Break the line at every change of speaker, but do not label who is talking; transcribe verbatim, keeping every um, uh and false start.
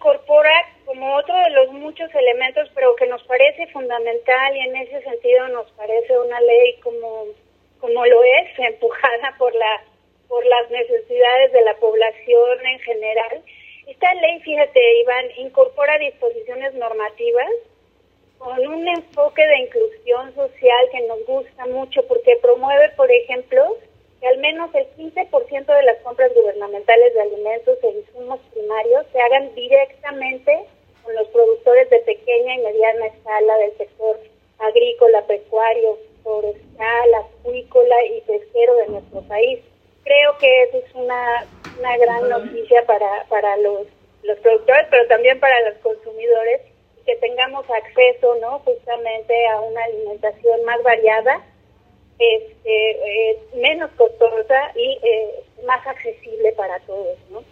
incorpora como otro de los muchos elementos, pero que nos parece fundamental, y en ese sentido nos parece una ley como, como lo es, empujada por la por las necesidades de la población en general. Esta ley, fíjate, Iván, incorpora disposiciones normativas con un enfoque de inclusión social que nos gusta mucho, porque promueve, por ejemplo, que al menos el quince por ciento de las compras gubernamentales de alimentos e insumos primarios se hagan directamente con los productores de pequeña y mediana escala del sector agrícola, pecuario, forestal, acuícola y pesquero de nuestro país. Creo que eso es una, una gran noticia para, para los, los productores, pero también para los consumidores, que tengamos acceso, ¿no?, justamente a una alimentación más variada, este, eh, menos costosa y eh, más accesible para todos, ¿no?